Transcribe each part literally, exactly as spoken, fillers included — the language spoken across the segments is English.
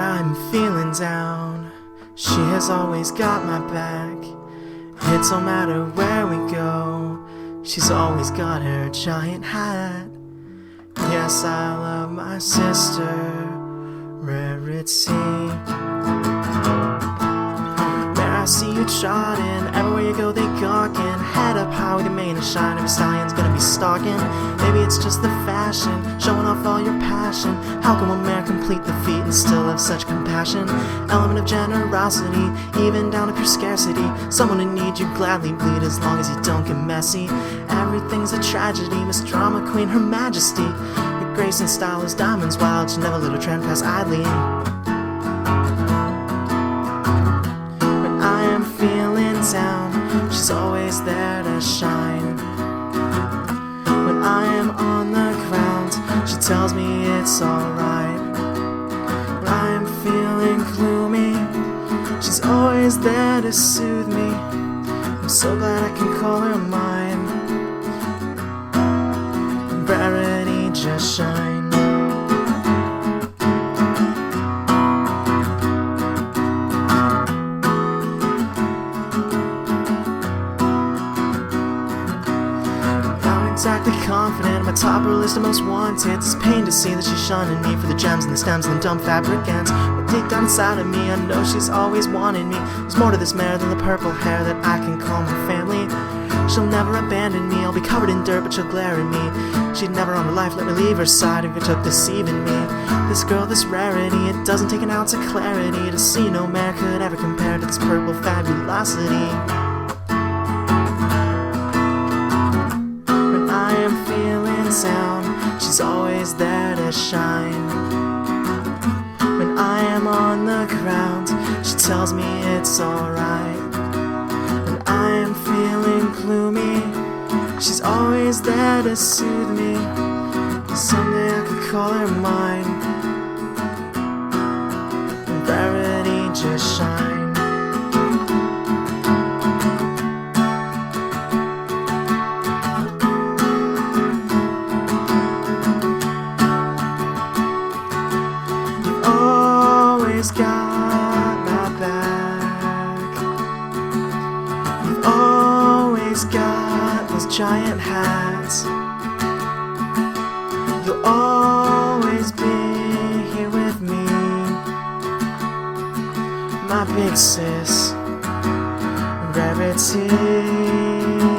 I'm feeling down, she has always got my back. It don't matter where we go, she's always got her giant hat. Yes, I love my sister, Rarity. Where I see you trotting, everywhere you go they gawking. Head up high with your mane and shine, every stallion's gonna be stalking. Maybe it's just the fashion, showing off all your passion. How can one man complete the feat and still have such compassion? Element of generosity, even down to pure scarcity. Someone who needs you gladly bleed as long as you don't get messy. Everything's a tragedy, Miss Drama Queen, Her Majesty. Your grace and style is diamonds wild, she never let her trend pass idly. When I am feeling down, she's always there to shine. When I am on the ground, she tells me it's alright. When I am feeling gloomy, she's always there to soothe me. I'm so glad I can call her mine. Rarity, just shine. Exactly confident, my top of her list of most wanted. It's pain to see that she's shunning me for the gems and the stems and the dumb fabric ends. But deep down inside of me, I know she's always wanted me. There's more to this mare than the purple hair that I can call my family. She'll never abandon me, I'll be covered in dirt but she'll glare at me. She'd never on her life let me leave her side if it took deceiving me. This girl, this Rarity, it doesn't take an ounce of clarity to see no mare could ever compare to this purple fabulosity. Down, she's always there to shine. When I am on the ground, she tells me it's alright. When I am feeling gloomy, she's always there to soothe me. Someday I could call her mine. Rarity, just shine. Got my back. You've always got those giant hats. You'll always be here with me, my big sis, Rarity.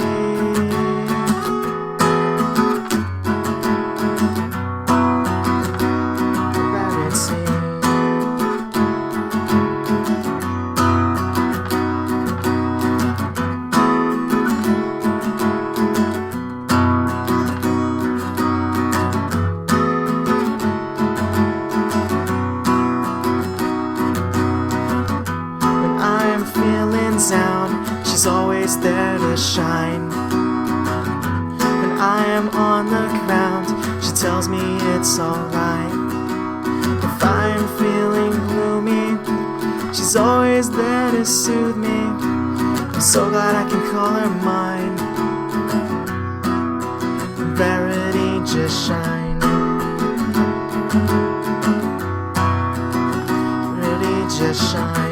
Down, she's always there to shine. When I am on the ground, she tells me it's alright. If I am feeling gloomy, she's always there to soothe me. I'm so glad I can call her mine. Rarity, just shine. Rarity, just shine.